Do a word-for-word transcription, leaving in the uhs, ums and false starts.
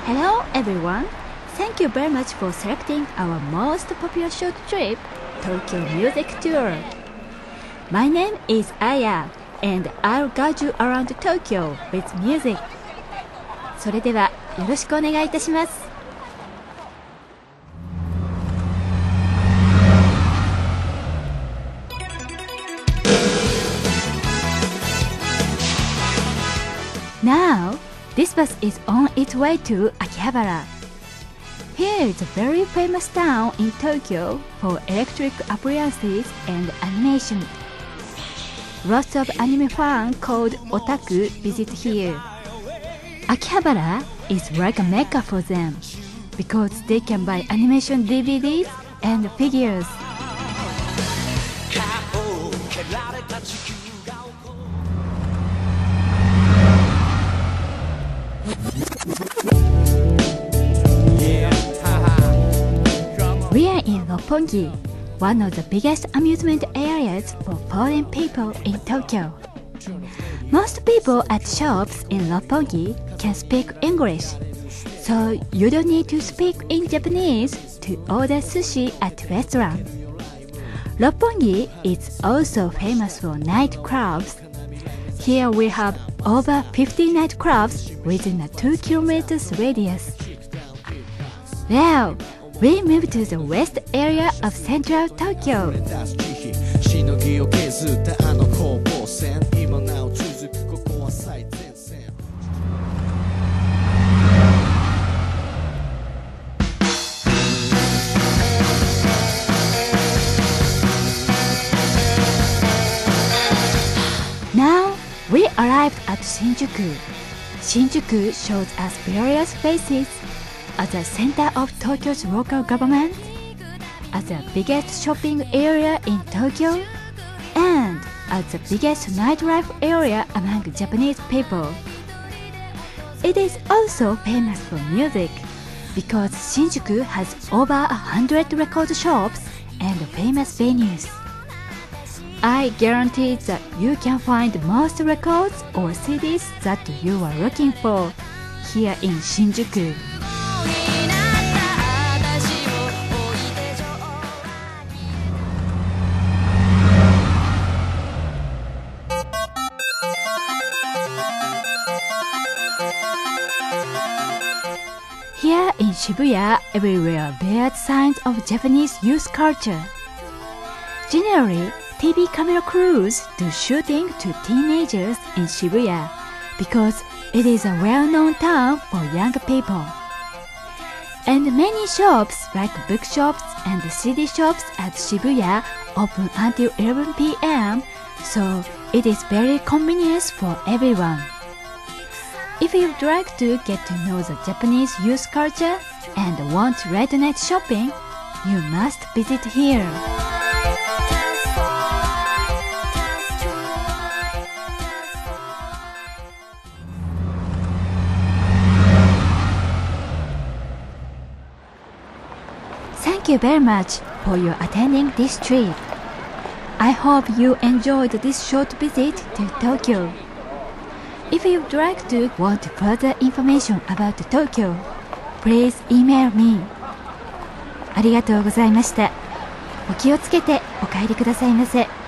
Hello everyone! Thank you very much for selecting our most popular short trip, Tokyo Music Tour. My name is Aya, and I'll guide you around Tokyo with music. それではよろしくお願いいたします。Now, this bus is on its way to Akihabara. Here is a very famous town in Tokyo for electric appliances and animation. Lots of anime fans called otaku visit here. Akihabara is like a mecca for them because they can buy animation D V Ds and figures. We are in Roppongi, one of the biggest amusement areas for foreign people in Tokyo. Most people at shops in Roppongi can speak English, so you don't need to speak in Japanese to order sushi at restaurant. Roppongi is also famous for nightclubs. Here we have over fifty nightclubs within a two kilometers radius. Well, we moved to the west area of central Tokyo. Now we arrived at Shinjuku. Shinjuku shows us various faces as the center of Tokyo's local government, as the biggest shopping area in Tokyo, and as the biggest nightlife area among Japanese people. It is also famous for music, because Shinjuku has over a hundred record shops and famous venues. I guarantee that you can find most records or C Ds that you are looking for here in Shinjuku. Here in Shibuya, everywhere bears signs of Japanese youth culture. Generally, T V camera crews do shooting to teenagers in Shibuya because it is a well-known town for young people. And many shops like bookshops and C D shops at Shibuya open until eleven p m, so it is very convenient for everyone. If you'd like to get to know the Japanese youth culture and want late night shopping, you must visit here. Thank you very much for your attending this trip. I hope you enjoyed this short visit to Tokyo. If you'd like to want further information about Tokyo, please email me. ありがとうございました。お気をつけてお帰りくださいませ。